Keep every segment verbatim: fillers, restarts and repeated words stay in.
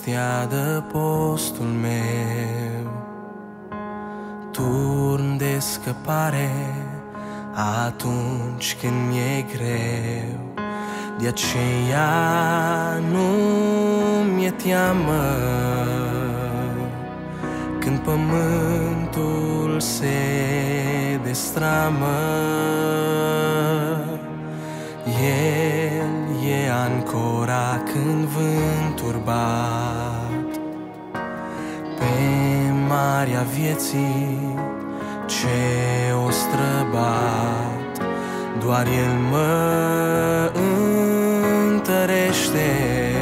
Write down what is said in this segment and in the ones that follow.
este adăpostul meu, turn de scăpare atunci când e greu. De aceea nu mi-e teamă când pământul se destramă. El e ancora când vântul bat pe marea vieții ce o străbat. Doar El mă întărește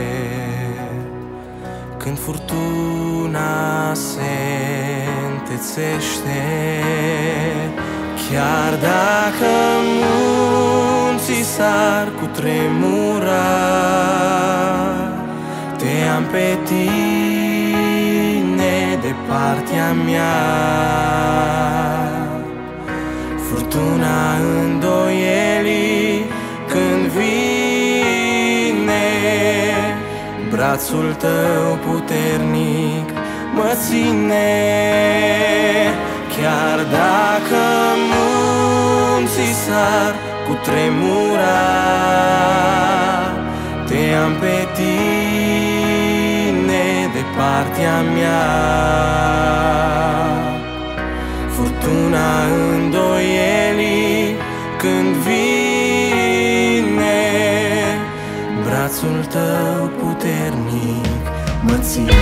când furtuna se întețește. Chiar dacă munții s-ar cutremura, te am pe tine de partea mea. Furtuna îndoielii când vine, brațul tău puternic mă ține. Chiar dacă munții s-ar cutremura, te am pe tine de partea mea. Furtuna îndoielii când vine, brațul tău puternic mă ține.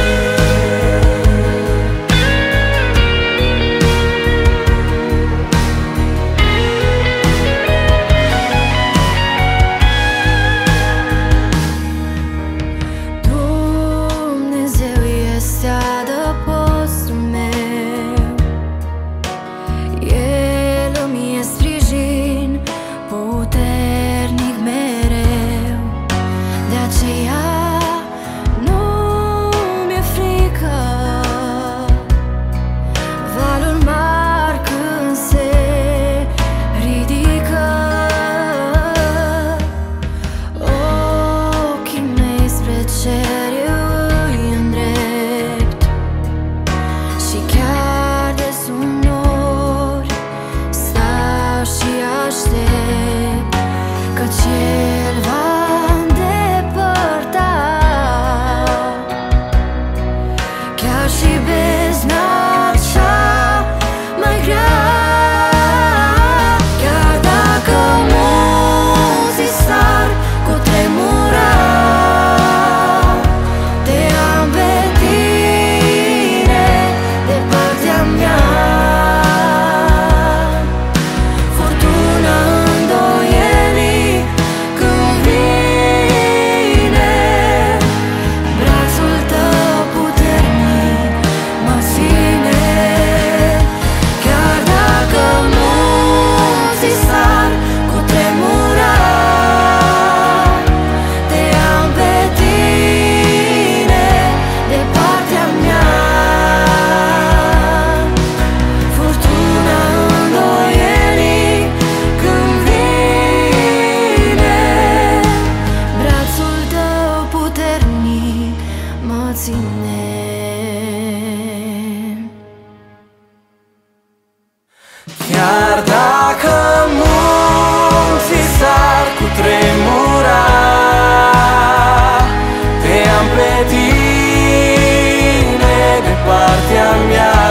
Chiar dacă munții s-ar cutremura, te am pe tine de partea mea.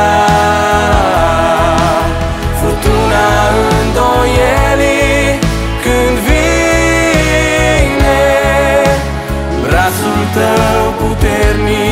Furtuna îndoielii când vine, brațul tău puternic